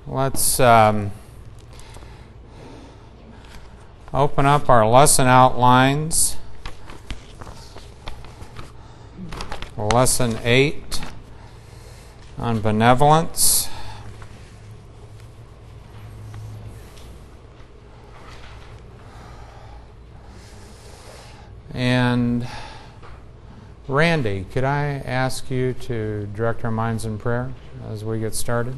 Let's open up our lesson outlines. Lesson 8 on benevolence. And Randy, could I ask you to direct our minds in prayer as we get started?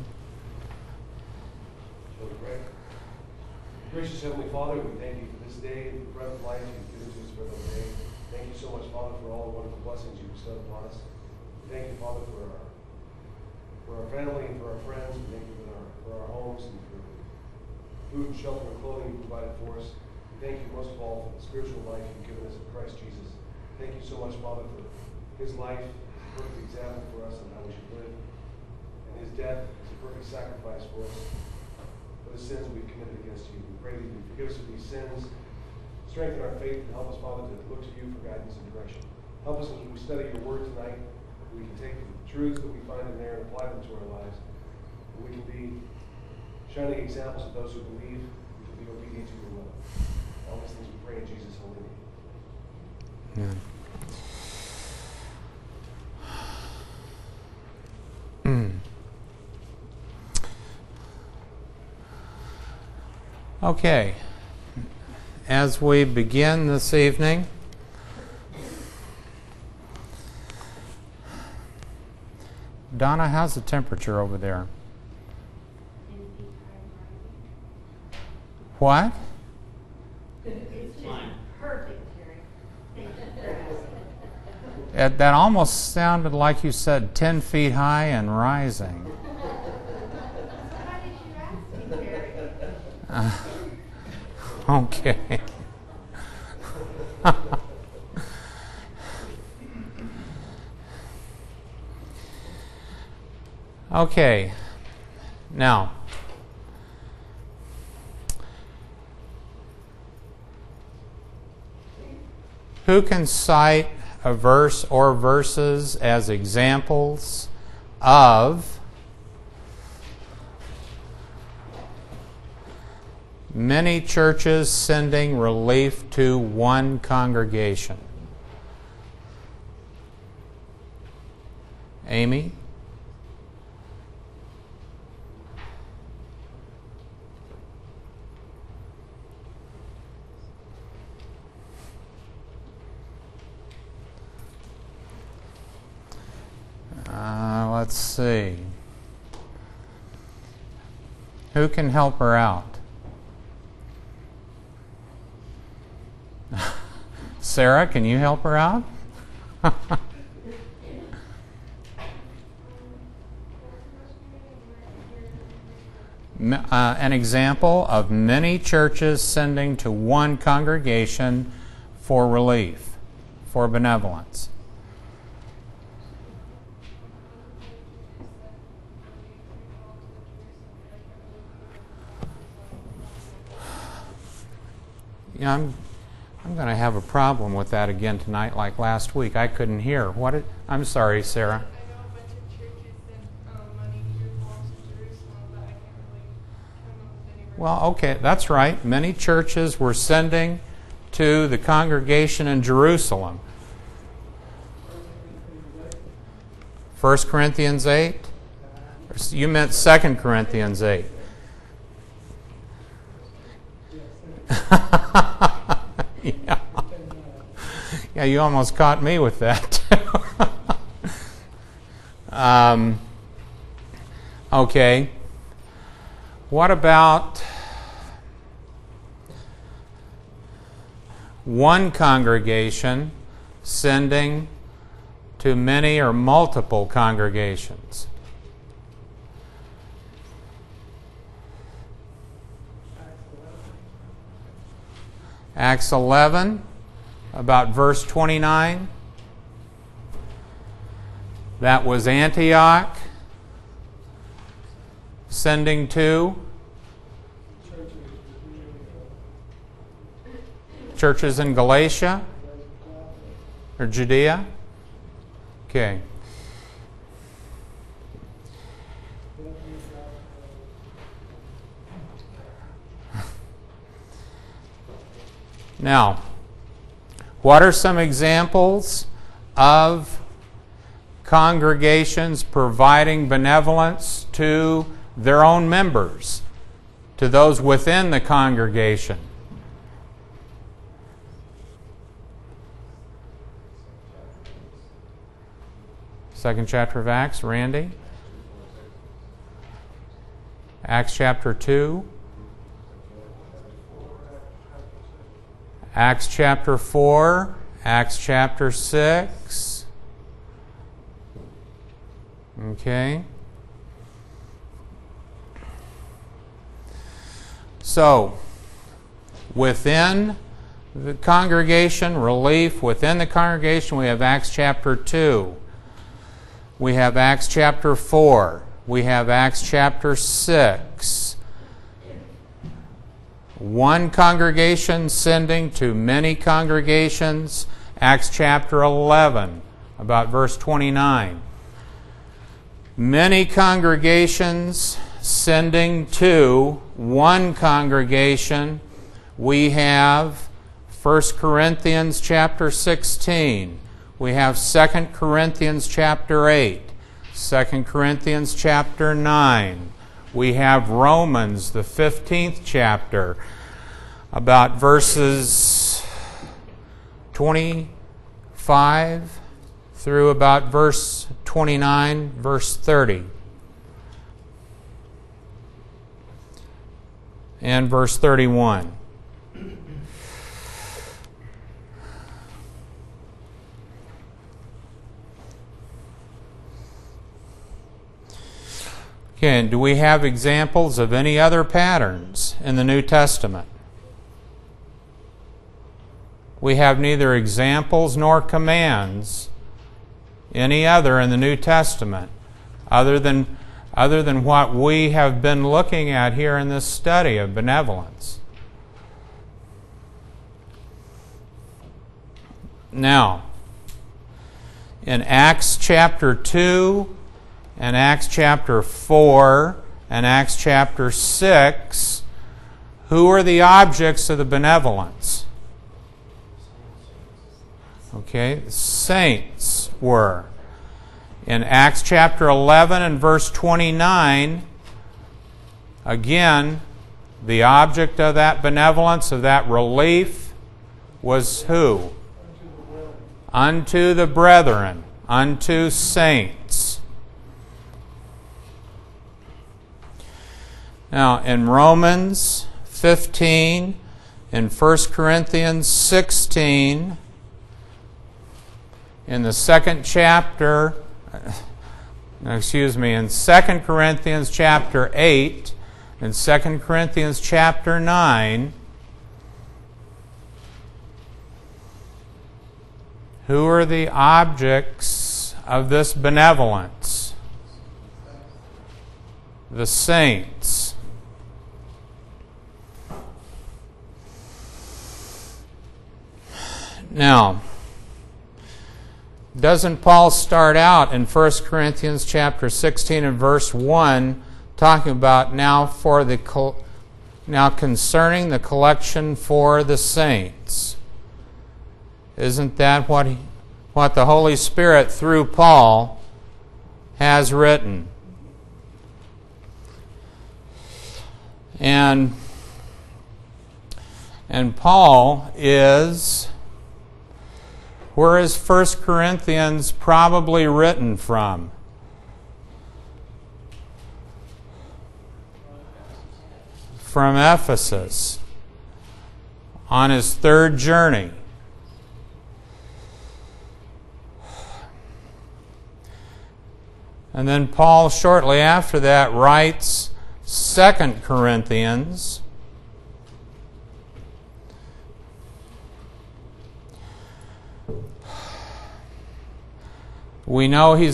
Gracious Heavenly Father, we thank you for this day and the breath of life you've given to us for the day. Thank you so much, Father, for all the wonderful blessings you bestowed upon us. Thank you, Father, for our family and for our friends. We thank you for our homes and for food and shelter and clothing you provided for us. We thank you most of all for the spiritual life you've given us in Christ Jesus. Thank you so much, Father, for his life as a perfect example for us on how we should live, and his death as a perfect sacrifice for us. For the sins we've committed against you. We pray that you forgive us of these sins, strengthen our faith, and help us, Father, to look to you for guidance and direction. Help us as we study your word tonight, that we can take the truths that we find in there and apply them to our lives. That we can be shining examples of those who believe, we can be obedient to your will. All these things we pray in Jesus' holy name. Amen. Okay, as we begin this evening, Donna, how's the temperature over there? What? It's fine. Perfect, Terry. That almost sounded like you said 10 feet high and rising. Why did you ask me, Terry? Okay. Okay. Now, who can cite a verse or verses as examples of many churches sending relief to one congregation? Amy? Let's see. Who can help her out? Sarah, can you help her out? An example of many churches sending to one congregation for relief, for benevolence. Yeah, I'm going to have a problem with that again tonight, like last week. I couldn't hear. I'm sorry, Sarah. I know a bunch of churches sent money through Palms to Jerusalem, but I can't really come up with any. Well, okay, that's right. Many churches were sending to the congregation in Jerusalem. 1 Corinthians 8? You meant 2 Corinthians 8. Yeah, you almost caught me with that. Okay. What about one congregation sending to many or multiple congregations? Acts 11, about verse 29. That was Antioch sending to churches in Galatia or Judea. Okay. Now, what are some examples of congregations providing benevolence to their own members, to those within the congregation? Second chapter of Acts, Randy? Acts chapter 2. Acts chapter 4. Acts chapter 6. Okay. So, within the congregation, relief, within the congregation, we have Acts chapter 2. We have Acts chapter 4. We have Acts chapter 6. One congregation sending to many congregations. Acts chapter 11, about verse 29. Many congregations sending to one congregation. We have 1 Corinthians chapter 16. We have 2 Corinthians chapter 8. 2 Corinthians chapter 9. We have Romans, the 15th chapter, about verses 25 through about verse 29, verse 30. And verse 31. Okay, and do we have examples of any other patterns in the New Testament? We have neither examples nor commands any other in the New Testament other than what we have been looking at here in this study of benevolence. Now, in Acts chapter 2 and Acts chapter 4 and Acts chapter 6, who are the objects of the benevolence? Okay, the saints were. In Acts chapter 11 and verse 29, again, the object of that benevolence, of that relief, was who? Unto the brethren, unto saints. Now, in Romans 15, in 1 Corinthians 16, in the second chapter, in 2 Corinthians chapter 8, in 2 Corinthians chapter 9, who are the objects of this benevolence? The saints. Now, doesn't Paul start out in 1 Corinthians chapter 16 and verse 1 talking about now concerning the collection for the saints? Isn't that what the Holy Spirit through Paul has written? And Paul is, where is 1 Corinthians probably written from? From Ephesus, on his third journey. And then Paul, shortly after that, writes 2 Corinthians. We know he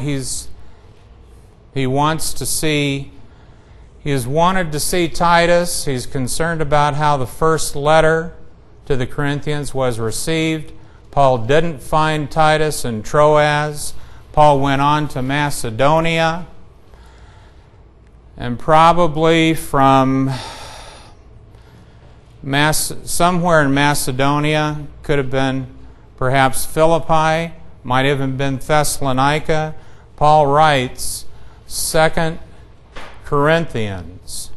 has wanted to see Titus. He's concerned about how the first letter to the Corinthians was received. Paul didn't find Titus in Troas. Paul went on to Macedonia. And probably from somewhere in Macedonia, could have been perhaps Philippi, might have been Thessalonica. Paul writes 2 Corinthians.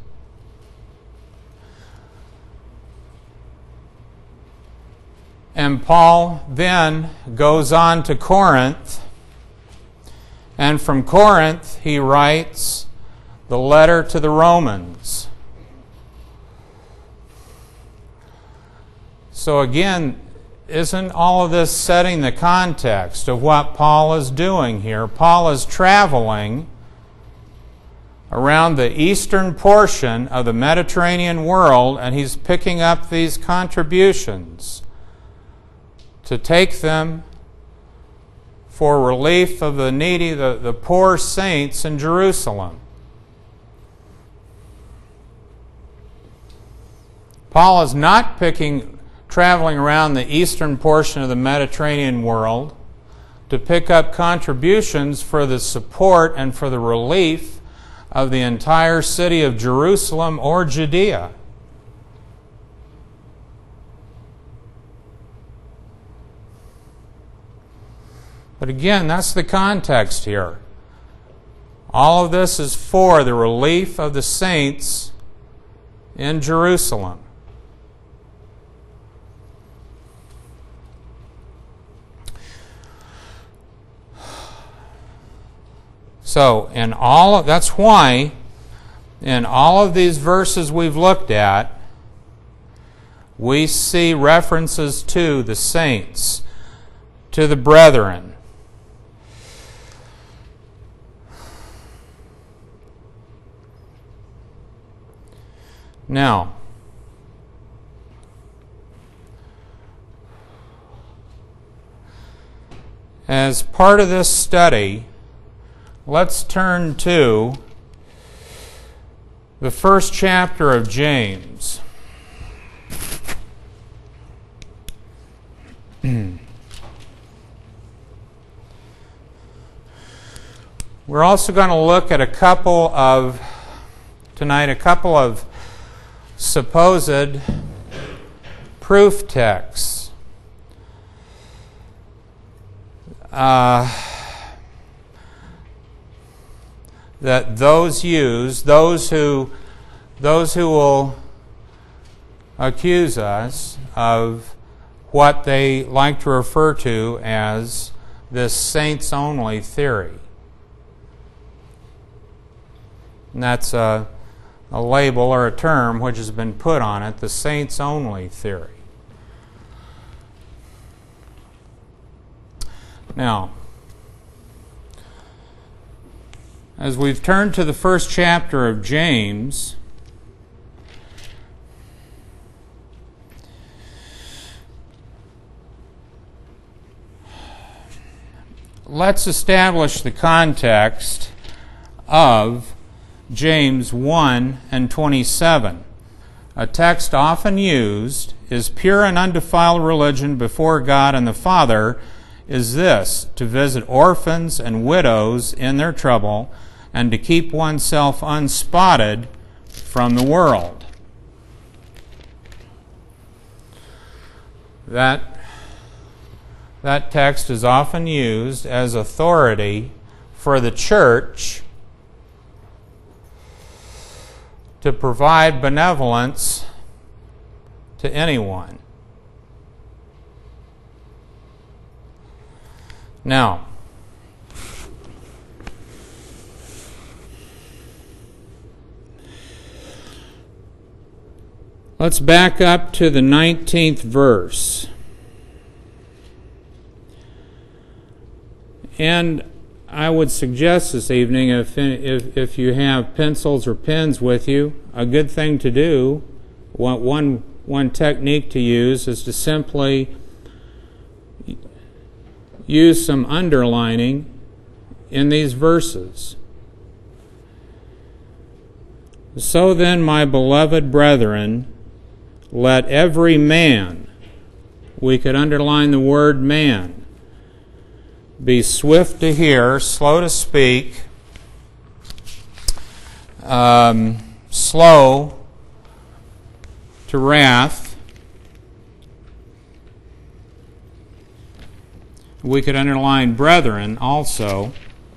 And Paul then goes on to Corinth, and from Corinth he writes the letter to the Romans. So again, isn't all of this setting the context of what Paul is doing here? Paul is traveling around the eastern portion of the Mediterranean world, and he's picking up these contributions to take them for relief of the needy, the poor saints in Jerusalem. Paul is not traveling around the eastern portion of the Mediterranean world to pick up contributions for the support and for the relief of the entire city of Jerusalem or Judea. But again, that's the context here. All of this is for the relief of the saints in Jerusalem. So, that's why in all of these verses we've looked at, we see references to the saints, to the brethren. Now, as part of this study, let's turn to the first chapter of James. We're also going to look at a couple of supposed proof texts. That those who will accuse us of what they like to refer to as this saints-only theory. And that's a label or a term which has been put on it, the saints-only theory. Now, as we've turned to the first chapter of James, let's establish the context of James 1 and 27. A text often used is pure and undefiled religion before God and the Father is this, to visit orphans and widows in their trouble and to keep oneself unspotted from the world. That text is often used as authority for the church to provide benevolence to anyone. Now, let's back up to the 19th verse. And I would suggest this evening, if you have pencils or pens with you, a good thing to do, one technique to use is to simply use some underlining in these verses. So then, my beloved brethren, let every man, we could underline the word man, be swift to hear, slow to speak, slow to wrath, we could underline brethren also.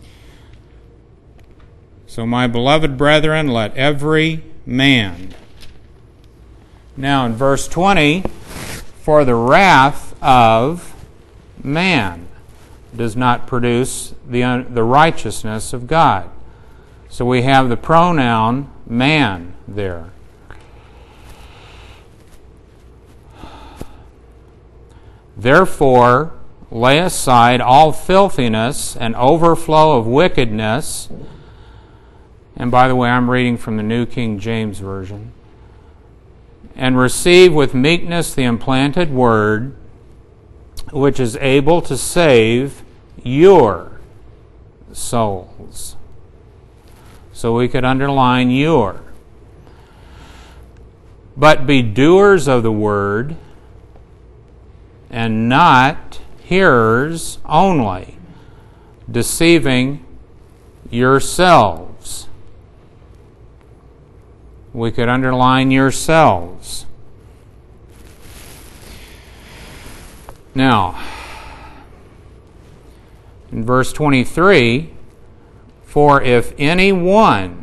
So, my beloved brethren, let every man. Now in verse 20, for the wrath of man does not produce the righteousness of God. So we have the pronoun man there. Therefore, lay aside all filthiness and overflow of wickedness. And by the way, I'm reading from the New King James Version. And receive with meekness the implanted word, which is able to save your souls. So we could underline your. But be doers of the word, and not hearers only, deceiving yourselves. We could underline yourselves. Now, in verse 23, for if anyone,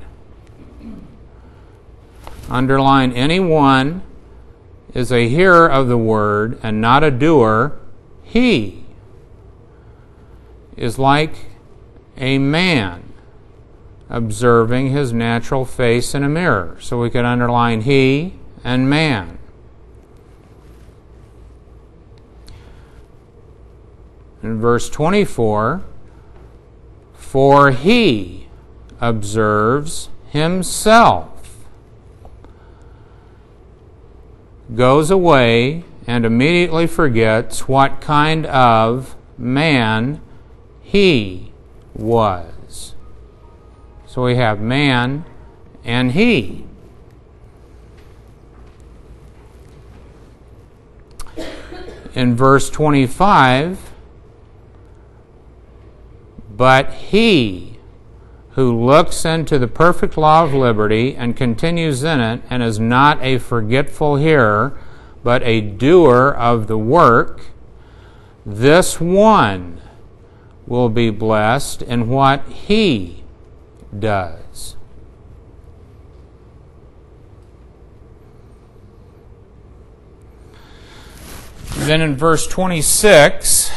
underline anyone, is a hearer of the word and not a doer, he is like a man observing his natural face in a mirror. So we could underline he and man. In verse 24, for he observes himself, goes away and immediately forgets what kind of man he was. So we have man and he. In verse 25, but he who looks into the perfect law of liberty and continues in it and is not a forgetful hearer, but a doer of the work, this one will be blessed in what he does. Then in verse 26,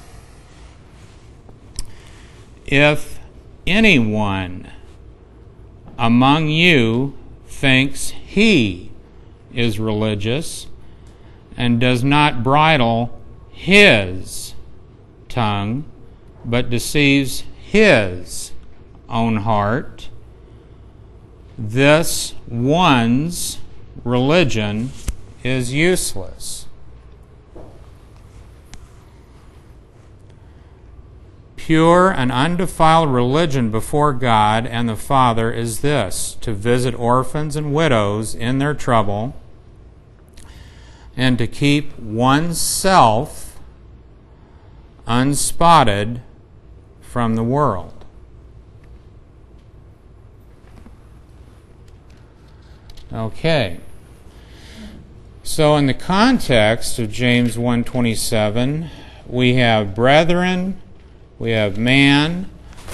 if anyone among you thinks he is religious and does not bridle his tongue, but deceives his own heart, this one's religion is useless. Pure and undefiled religion before God and the Father is this, to visit orphans and widows in their trouble, and to keep oneself unspotted from the world. Okay. So in the context of James 1:27, we have brethren, we have man,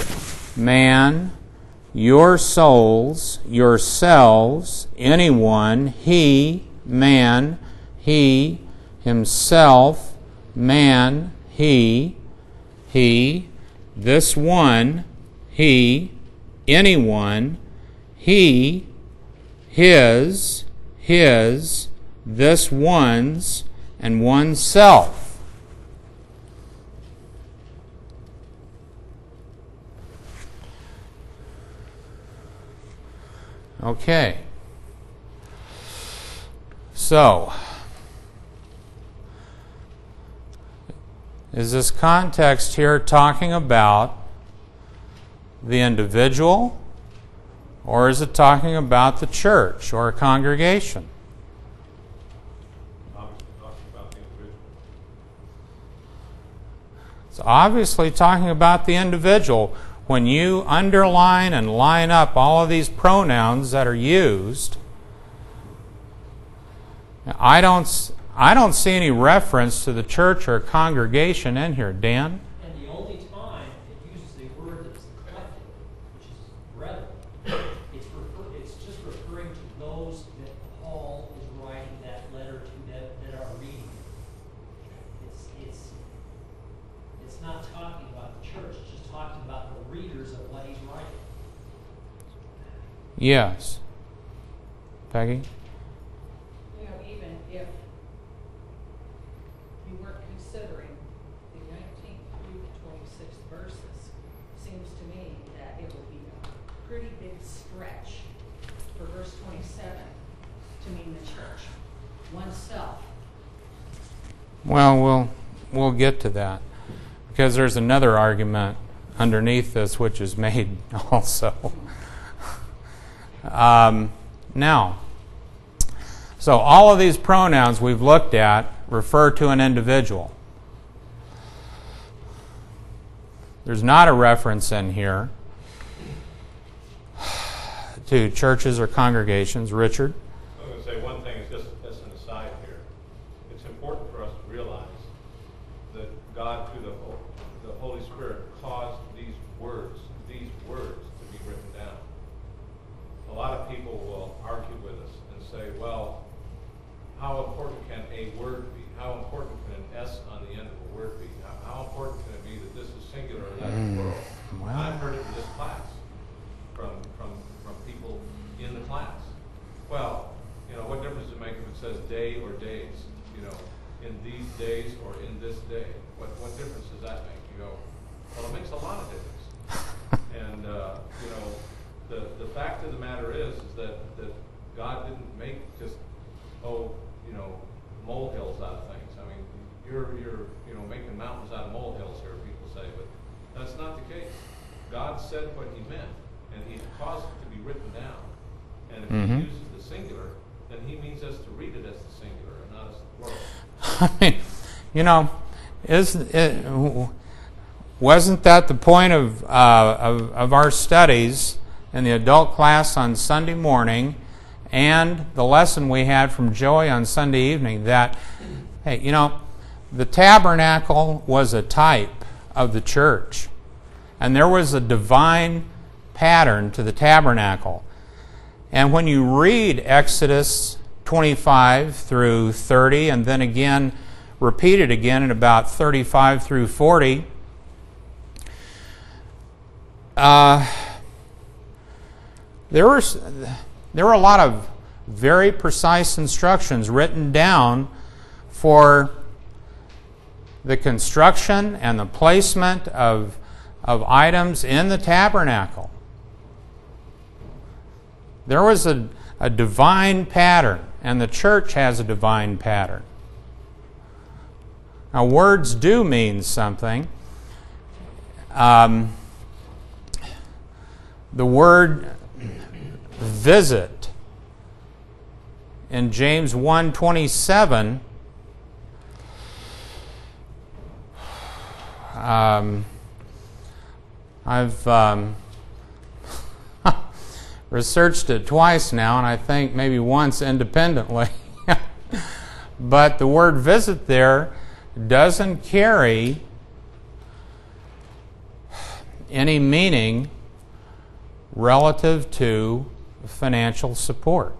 your souls, yourselves, anyone, he, man, he, himself, man, he, this one, he, anyone, he, his, this one's, and oneself. Okay. So, is this context here talking about the individual, or is it talking about the church or a congregation? It's obviously talking about the individual. When you underline and line up all of these pronouns that are used, I don't see any reference to the church or congregation in here. Dan? And the only time it uses the word that's the collective, which is brethren, it's just referring to those that Paul is writing that letter to that are reading it. It's not talking about the church, it's just talking about the readers of what he's writing. Yes. Peggy? You know, even if you weren't considering the 19th through the 26th verses, seems to me that it would be a pretty big stretch for verse 27 to mean the church, oneself. Well, we'll get to that, because there's another argument underneath this which is made also. Now, so all of these pronouns we've looked at refer to an individual. There's not a reference in here to churches or congregations. Richard? I'm going to say one thing, just as an aside here. It's important for us to realize that God, through the Holy Spirit, caused these words to be written down. A lot of people will argue with us and say, well, how important can a word be? How important can an S on the end of a word be? How important can it be that this is singular and that is plural? Well. I've heard it in this class from people in the class. Well, what difference does it make if it says day or days? In these days or in this day? What difference does that make? You go, well, it makes a lot of difference. And the fact of the matter is that God didn't make just molehills out of things. I mean, you're making mountains out of molehills here, people say, but that's not the case. God said what he meant, and he caused it to be written down. And if he uses the singular, then he means us to read it as the singular and not as the plural. Wasn't that the point of our studies in the adult class on Sunday morning, and the lesson we had from Joey on Sunday evening, that, hey, the tabernacle was a type of the church. And there was a divine pattern to the tabernacle. And when you read Exodus 25 through 30, and then again, repeated again in about 35 through 40, there were a lot of very precise instructions written down for the construction and the placement of items in the tabernacle. There was a divine pattern, and the church has a divine pattern. Now, words do mean something. The word visit in James 1:27 I've researched it twice now, and I think maybe once independently. But the word visit there doesn't carry any meaning relative to financial support.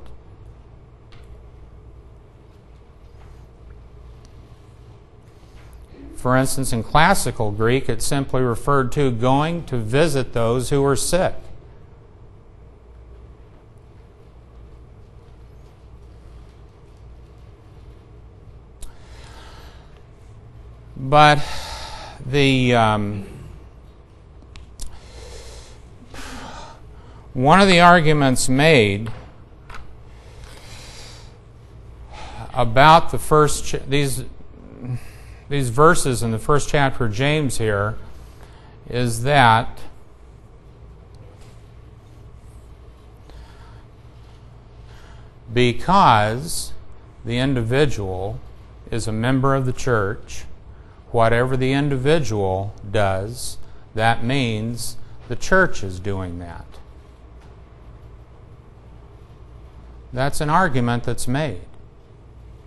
For instance, in classical Greek, it simply referred to going to visit those who were sick. But one of the arguments made about the first these verses in the first chapter of James here is that because the individual is a member of the church, whatever the individual does, that means the church is doing that. That's an argument that's made.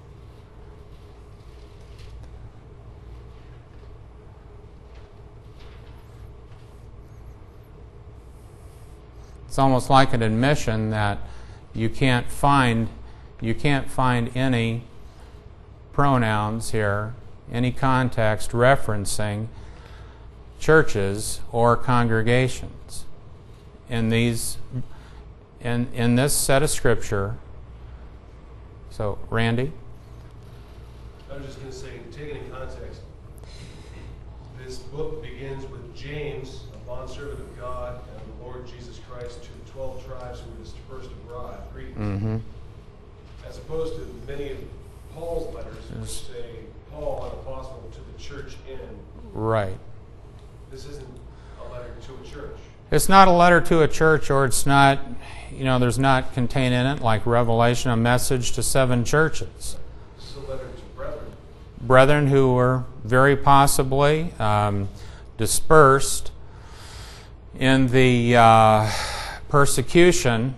It's almost like an admission that you can't find any pronouns here, any context referencing churches or congregations in this set of Scripture. So, Randy? I was just going to say, taken in context, this book begins with James, a bondservant of God and the Lord Jesus Christ, to the 12 tribes who were dispersed abroad. Greetings. Mm-hmm. As opposed to many of Paul's letters, which say, Paul, an apostle to the church in. Right. This isn't a letter to a church. It's not a letter to a church, or it's not, there's not contained in it, like Revelation, a message to 7 churches. This is a letter to brethren. Brethren who were very possibly dispersed in the persecution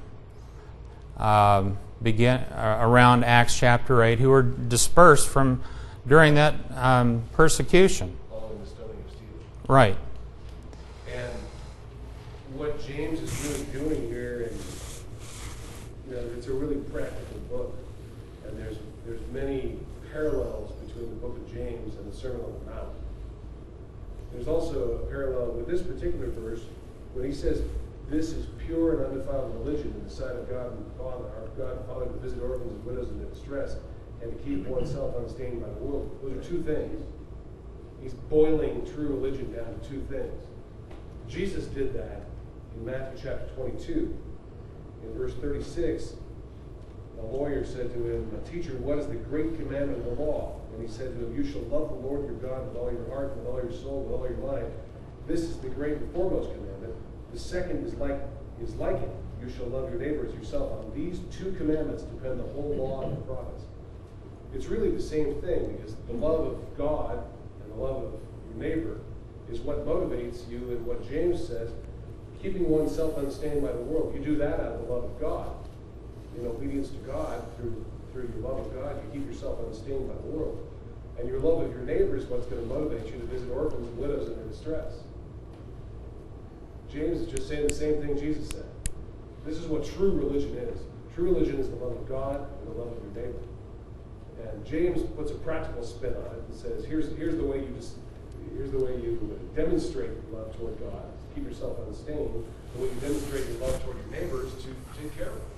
around Acts chapter 8, who were dispersed during that persecution. Following the stoning of Stephen. Right. And what James is really doing here, and it's a really practical book, and there's many parallels between the book of James and the Sermon on the Mount. There's also a parallel with this particular verse when he says, "This is pure and undefiled religion in the sight of God and Father, our God and Father, to visit orphans and widows in their distress, and to keep oneself unstained by the world." Those are 2 things. He's boiling true religion down to 2 things. Jesus did that in Matthew chapter 22. In verse 36, a lawyer said to him, "Teacher, what is the great commandment of the law?" And he said to him, "You shall love the Lord your God with all your heart, with all your soul, with all your mind. This is the great and foremost commandment. The second is like it. You shall love your neighbor as yourself. On these 2 commandments depend the whole law and the prophets." It's really the same thing, because the love of God and the love of your neighbor is what motivates you, and what James says, keeping oneself unstained by the world. You do that out of the love of God. In obedience to God, through your love of God, you keep yourself unstained by the world. And your love of your neighbor is what's going to motivate you to visit orphans and widows in their distress. James is just saying the same thing Jesus said. This is what true religion is. True religion is the love of God and the love of your neighbor. And James puts a practical spin on it and says, here's the way you demonstrate love toward God. Keep yourself unstained. The way you demonstrate your love toward your neighbor is to take care of them.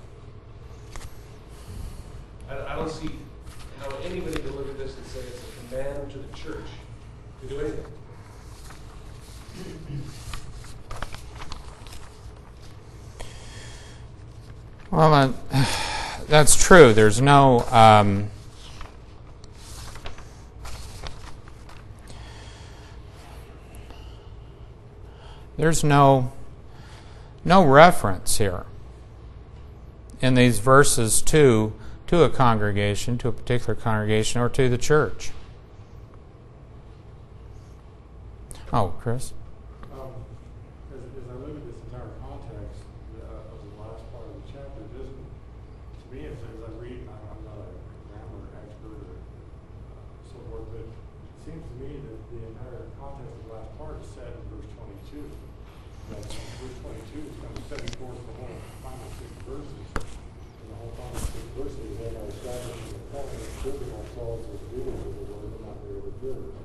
I don't see how anybody can look at this and say it's a command to the church to do anything. Well, that's true. There's no reference here in these verses to a congregation, to a particular congregation, or to the church. Oh, Chris? As I look at this entire context of the last part of the chapter, it doesn't, to me, as I read, I'm not a grammar expert or so forth, but it seems to me that the entire context of the last part is set in verse 22. That verse 22 is kind of setting forth the whole final 6 verses. And the whole final 6 verses is that our establishing the covenant, proving ourselves as doers of the word and not mere hearers.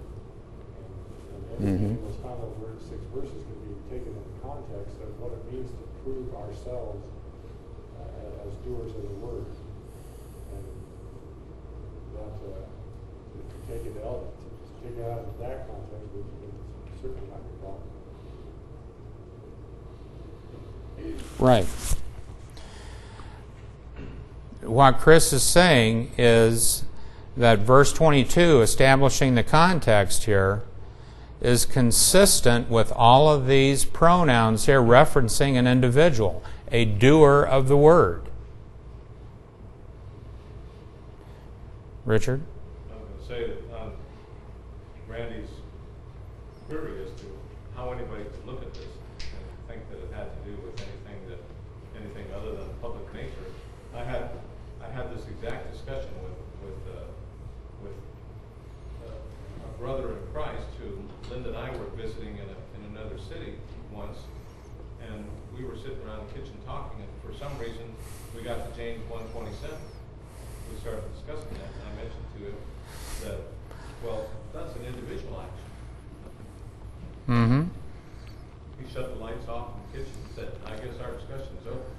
And those final 6 verses can be taken in the context of what it means to prove ourselves as doers of the word. And that, to take it out of that context would certainly not be wrong. Right. What Chris is saying is that verse 22, establishing the context here, is consistent with all of these pronouns here referencing an individual, a doer of the word. Richard? I'm going to say that Randy's query as to how anybody could look at this and think that it had to do with anything other than public nature. I had this exact discussion with a brother in Christ who Linda and I were visiting in another city once, and we were sitting around the kitchen talking, and for some reason, we got to James 1:27. We started discussing that, and I mentioned to him that, well, that's an individual action. Mm-hmm. He shut the lights off in the kitchen and said, I guess our discussion is over.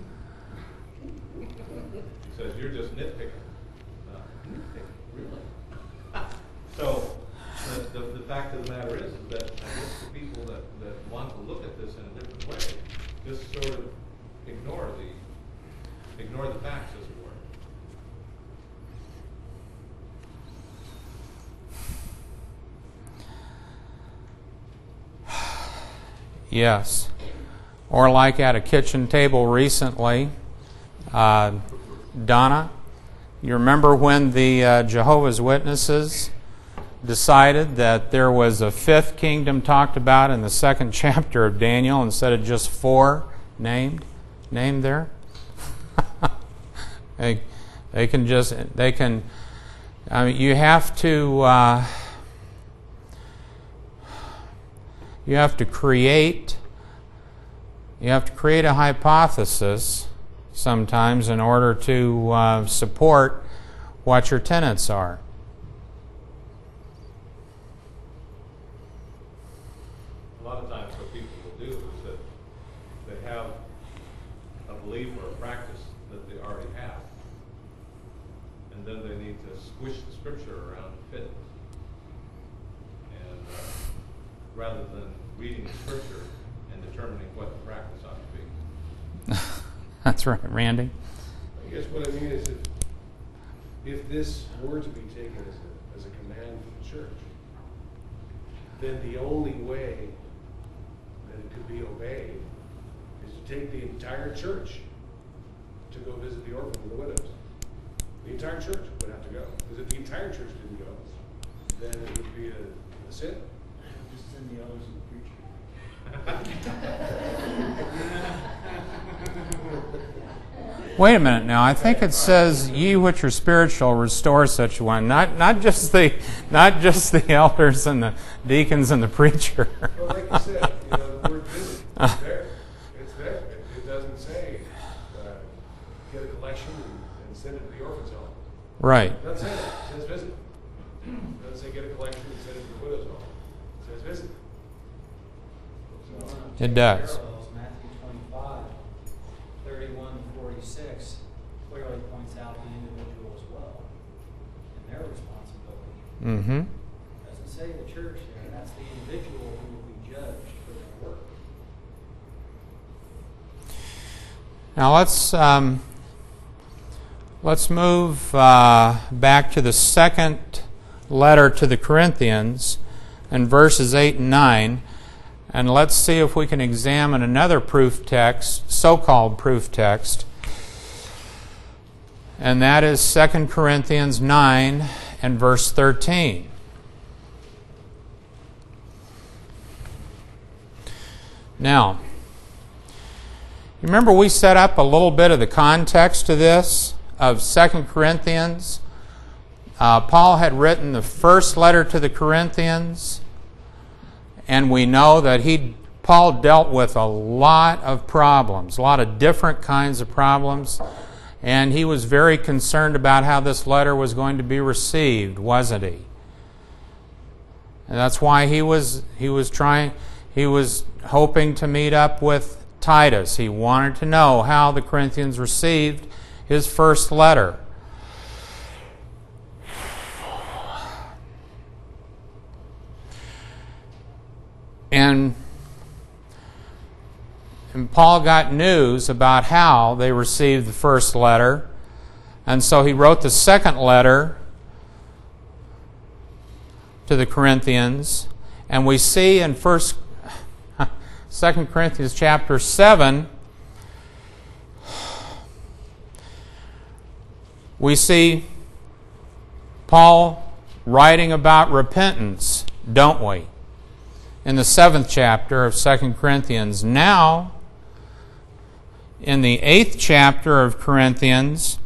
He says, you're just nitpicking. Nitpicking? Really? So, the fact of the matter is that I guess the people that want to look at this in a different way just sort of ignore the facts, as it were. Yes. Or like at a kitchen table recently, Donna, you remember when the Jehovah's Witnesses decided that there was a fifth kingdom talked about in the second chapter of Daniel instead of just 4 named there? they can, I mean, you have to create a hypothesis sometimes in order to support what your tenets are. A lot of times what people will do is that they have a belief or a practice that they already have, and then they need to squish the scripture around to fit it. And rather than reading the scripture and determining what the practice ought to be. That's right, Randy. I guess what I mean is if this were to be taken as a command for the church, then the only way that it could be obeyed is to take the entire church to go visit the orphans and the widows. The entire church would have to go. Because if the entire church didn't go, then it would be a sin. Just send the others and the preacher. Wait a minute now. I think it says, "Ye which are spiritual, restore such one." Not just the elders and the deacons and the preacher. Well, like you said, the word visit is there. It's there. It doesn't say get a collection and send it to the orphans' home. Right. It doesn't say that. It says visit. It doesn't say get a collection and send it to the widow's home. It says visit. It does. Matthew 25, 31-46 clearly points out the individual as well and their responsibility. Mm-hmm. It doesn't say the church there. That's the individual who will be judged for their work. Now let's move back to the second letter to the Corinthians and verses 8 and 9. And let's see if we can examine another proof text, so-called proof text. And that is 2 Corinthians 9 and verse 13. Now, you remember we set up a little bit of the context to this, of 2 Corinthians. Paul had written the first letter to the Corinthians, and we know that Paul dealt with a lot of problems, a lot of different kinds of problems, and he was very concerned about how this letter was going to be received, wasn't he? And that's why he was hoping to meet up with Titus. He wanted to know how the Corinthians received his first letter. And Paul got news about how they received the first letter, and so he wrote the second letter to the Corinthians. And we see in 2 Corinthians chapter 7, we see Paul writing about repentance, don't we? In the 7th chapter of 2 Corinthians. Now, in the 8th chapter of Corinthians,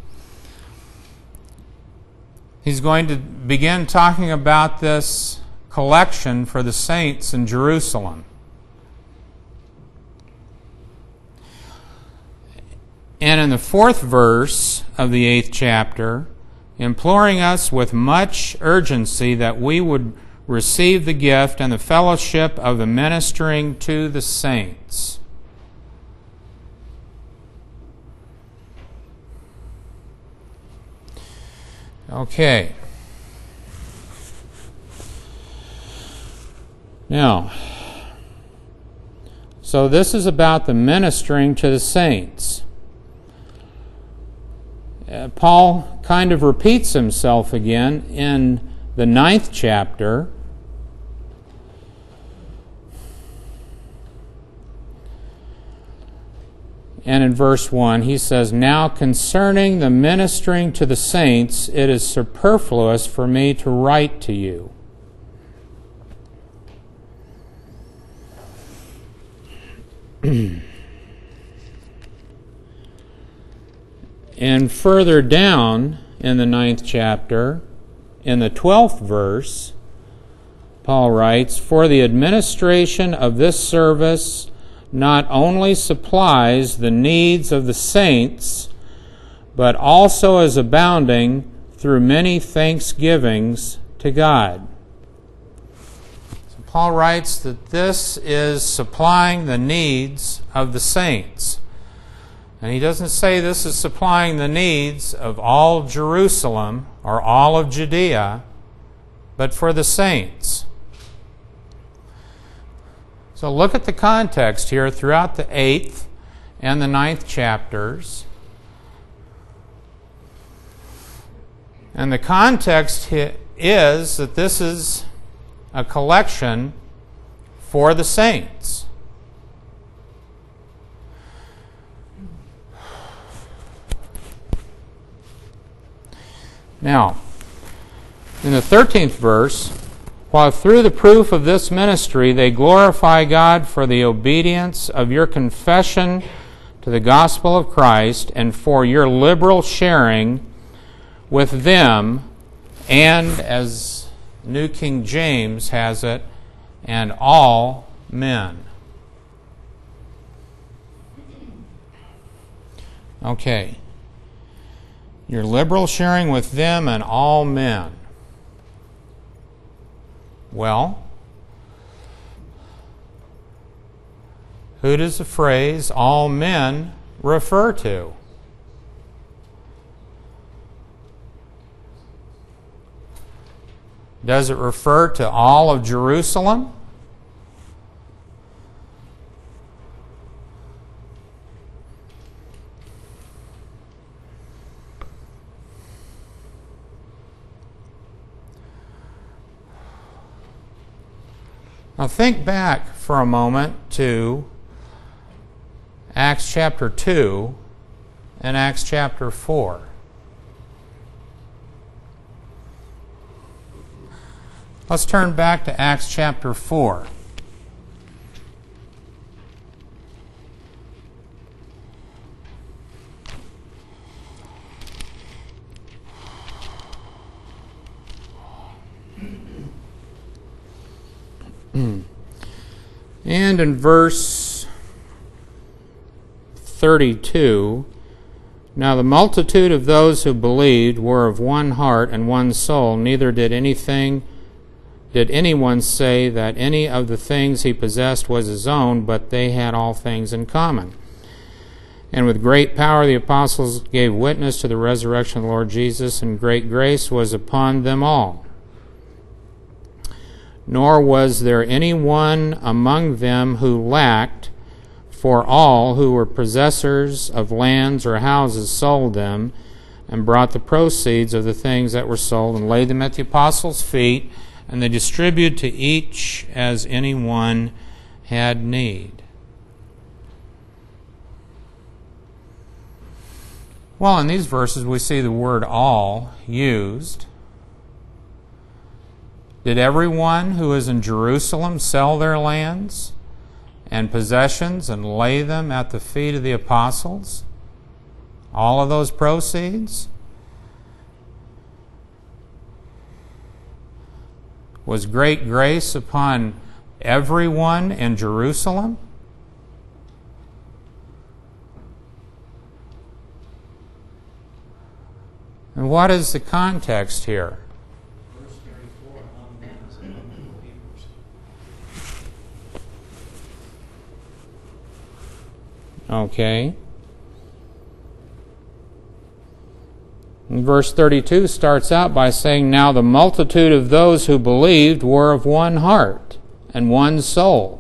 he's going to begin talking about this collection for the saints in Jerusalem. And in the 4th verse of the 8th chapter, imploring us with much urgency that we would receive the gift and the fellowship of the ministering to the saints. Okay. Now, so this is about the ministering to the saints. Paul kind of repeats himself again in the 9th chapter. And in verse 1, he says, "Now concerning the ministering to the saints, it is superfluous for me to write to you." And further down in the 9th chapter, in the 12th verse, Paul writes, "For the administration of this service not only supplies the needs of the saints, but also is abounding through many thanksgivings to God." So Paul writes that this is supplying the needs of the saints. And he doesn't say this is supplying the needs of all Jerusalem or all of Judea, but for the saints. So look at the context here throughout the 8th and the 9th chapters. And the context is that this is a collection for the saints. Now, in the 13th verse, "While through the proof of this ministry they glorify God for the obedience of your confession to the gospel of Christ and for your liberal sharing with them," and as New King James has it, "and all men." Okay. Your liberal sharing with them and all men. Well, who does the phrase "all men" refer to? Does it refer to all of Jerusalem? Now think back for a moment to Acts chapter 2 and Acts chapter 4. Let's turn back to Acts chapter 4. And in verse 32, "Now the multitude of those who believed were of one heart and one soul, neither did anyone say that any of the things he possessed was his own, but they had all things in common. And with great power the apostles gave witness to the resurrection of the Lord Jesus, and great grace was upon them all. Nor was there any one among them who lacked, for all who were possessors of lands or houses sold them, and brought the proceeds of the things that were sold, and laid them at the apostles' feet, and they distributed to each as any one had need." Well, in these verses we see the word "all" used. Did everyone who is in Jerusalem sell their lands and possessions and lay them at the feet of the apostles? All of those proceeds? Was great grace upon everyone in Jerusalem? And what is the context here? Verse 34, among men is among the believers. Okay. And verse 32 starts out by saying, "Now the multitude of those who believed were of one heart and one soul."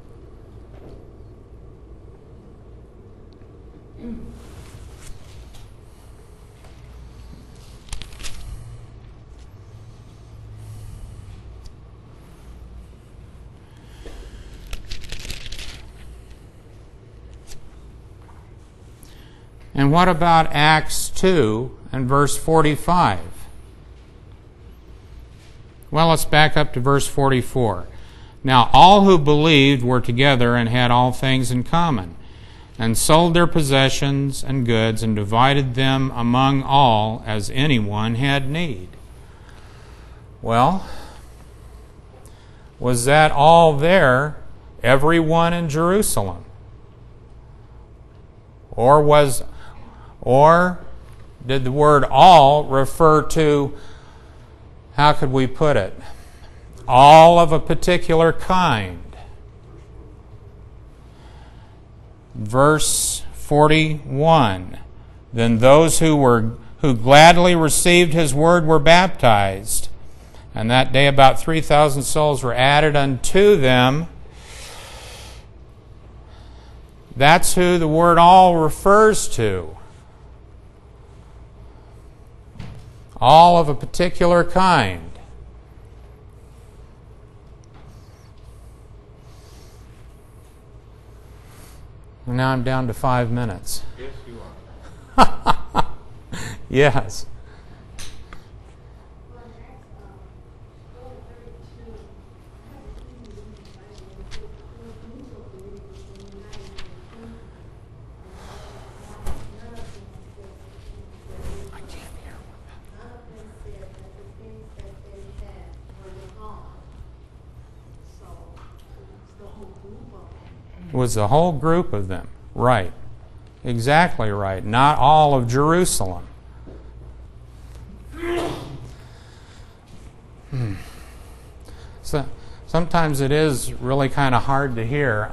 And what about Acts 2 and verse 45? Well, let's back up to verse 44. "Now all who believed were together and had all things in common, and sold their possessions and goods and divided them among all as anyone had need." Well, was that all there, everyone in Jerusalem? Or did the word all refer to, how could we put it, all of a particular kind? Verse 41, "Then those who gladly received his word were baptized, and that day about 3,000 souls were added unto them." That's who the word all refers to. All of a particular kind. And now I'm down to 5 minutes. Yes, you are. Yes. Well, next, go to 32. I have a few in the Bible. It says, "Those mutual believers were united in faith, and none of them said I can't hear. none of them said that the things that they had were their own." So it's the whole group of them. It was the whole group of them. Right. Exactly right. Not all of Jerusalem. So sometimes it is really kind of hard to hear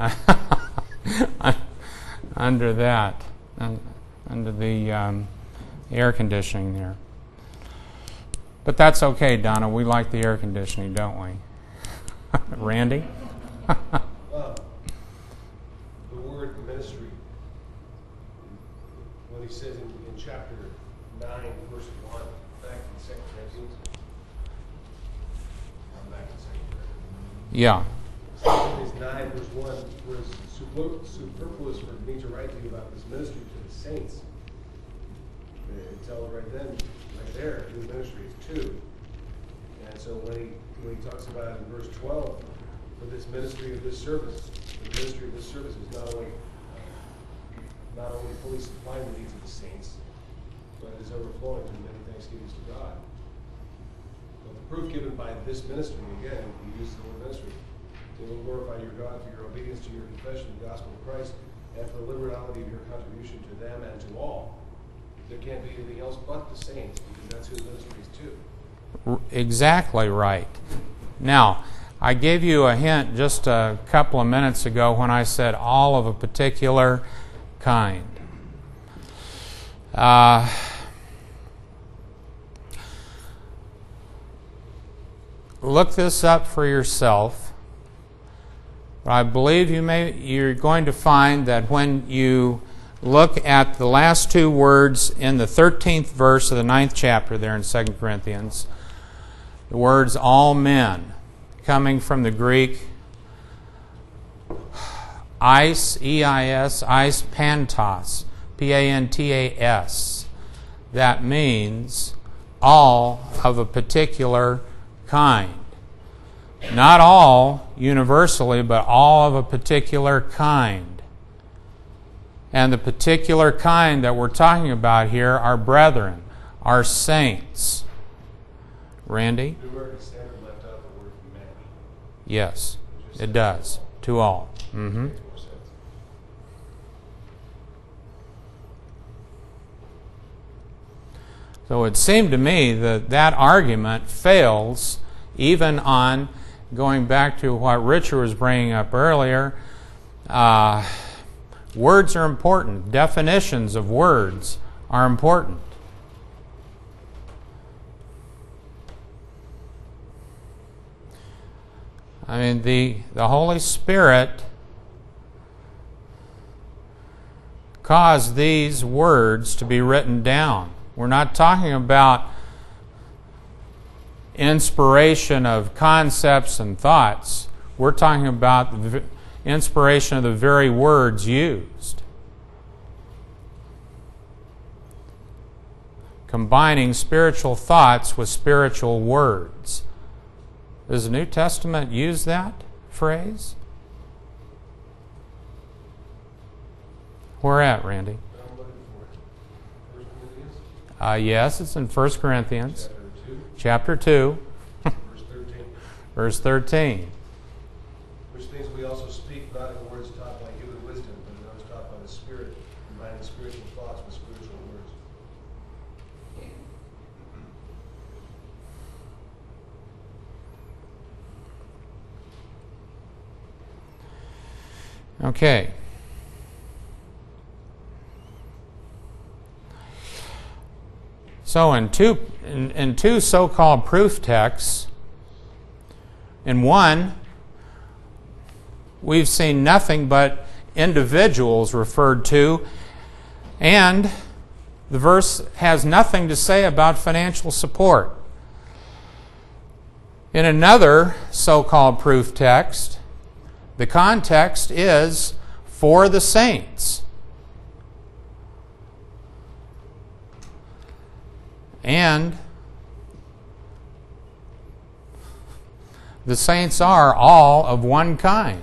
under that, under the air conditioning there. But that's okay, Donna. We like the air conditioning, don't we? Randy? The word ministry, when he says in chapter 9, verse 1, back in 2 Corinthians. I'm back in 2 Corinthians. Yeah. 2 Corinthians 9, verse 1, was superfluous for me to write to you about this ministry to the saints. They tell it right then, right there, who the ministry is to. And so when he talks about it in verse 12, for this ministry of this service, the ministry of this service is not only fully supplying the needs of the saints, but is overflowing to many thanksgivings to God. But the proof given by this ministry, again, he uses the word ministry, they will glorify your God for your obedience to your confession of the gospel of Christ and for the liberality of your contribution to them and to all. There can't be anything else but the saints, because that's who the ministry is to. Exactly right. Now, I gave you a hint just a couple of minutes ago when I said all of a particular kind. Look this up for yourself. I believe you're going to find that when you look at the last two words in the 13th verse of the 9th chapter there in 2 Corinthians, the words all men, coming from the Greek eis, E-I-S, eis pantos, P-A-N-T-A-S. That means all of a particular kind. Not all universally, but all of a particular kind. And the particular kind that we're talking about here are brethren, are saints. Randy? The American Standard left out the word men. Yes, it does. To all. Mm-hmm. Makes more sense. So it seemed to me that that argument fails even on, going back to what Richard was bringing up earlier, words are important. Definitions of words are important. I mean, the Holy Spirit caused these words to be written down. We're not talking about inspiration of concepts and thoughts. We're talking about the inspiration of the very words used. Combining spiritual thoughts with spiritual words. Does the New Testament use that phrase? Where at, Randy? I'm looking for it. 1 Corinthians, Yes, it's in 1 Corinthians chapter 2, chapter 2, verse 13. verse 13. Which things we also speak, not in words taught by human wisdom, but in those taught by the Spirit, combining spiritual thoughts with spiritual words. Okay. So in two so-called proof texts, in one, we've seen nothing but individuals referred to, and the verse has nothing to say about financial support. In another so-called proof text, the context is for the saints. And the saints are all of one kind.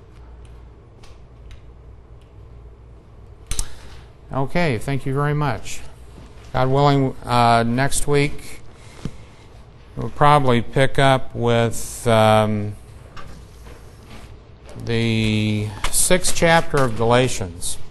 Okay, thank you very much. God willing, next week we'll probably pick up with the 6th chapter of Galatians.